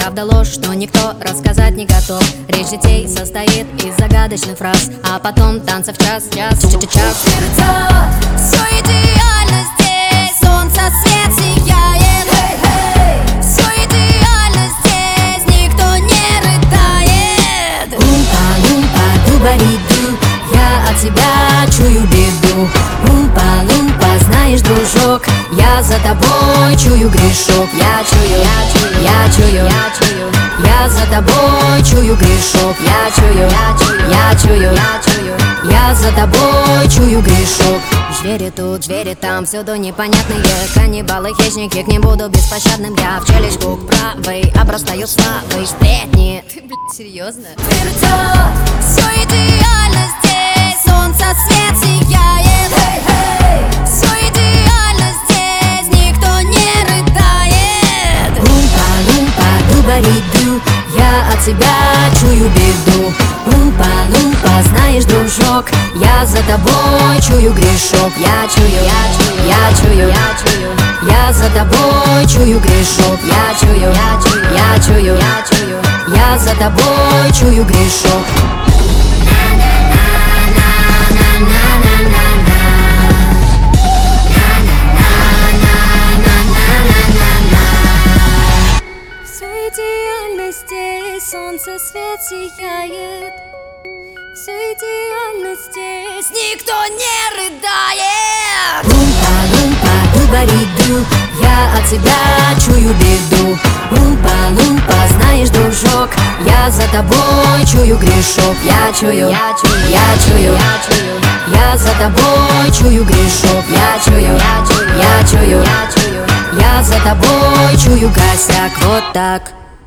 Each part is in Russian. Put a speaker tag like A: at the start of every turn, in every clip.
A: правда ложь, что никто рассказать не готов. Речь детей состоит из загадочных фраз, а потом танцев час.
B: Все идеально здесь, солнце свет сияет. Все идеально здесь, никто не рыдает.
A: Умпа-лумпа, дубариду, я от тебя чую беду. Умпа-лумпа, знаешь, дружок, я за тобой чую грешок. Я чую, я за тобой чую грешок. Я за тобой чую грешок. Звери тут, звери там, всюду непонятные каннибалы, хищники, к ним буду беспощадным. Я в челюстку к правой обрастаю славой. Сплетни. Ты, блядь, серьезно?
B: Все идеально здесь, солнце свет сияет. Все идеально здесь, никто не рыдает.
A: Умпа-лумпа, дубариду, я от тебя чую беду. Умпа-лумпа, знаешь, дружок, я за тобой чую грешок. Я за тобой чую грешок. Я за тобой чую грешок.
B: Все идеально здесь, солнце свет сияет. Все идеально здесь, никто не рыдает.
A: Умпа-лумпа, дубариду, я от тебя чую беду. Умпа-лумпа, знаешь, дружок, я за тобой чую грешок. Я за тобой чую грешок. Я за тобой чую косяк. Вот так.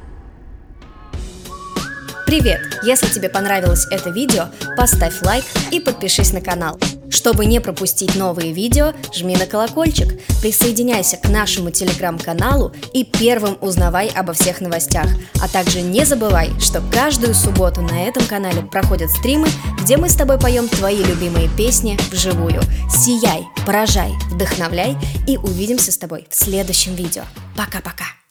A: Привет! Если тебе понравилось это видео, поставь лайк и подпишись на канал. Чтобы не пропустить новые видео, жми на колокольчик, присоединяйся к нашему телеграм-каналу и первым узнавай обо всех новостях. А также не забывай, что каждую субботу на этом канале проходят стримы, где мы с тобой поем твои любимые песни вживую. Сияй, поражай, вдохновляй и увидимся с тобой в следующем видео. Пока-пока!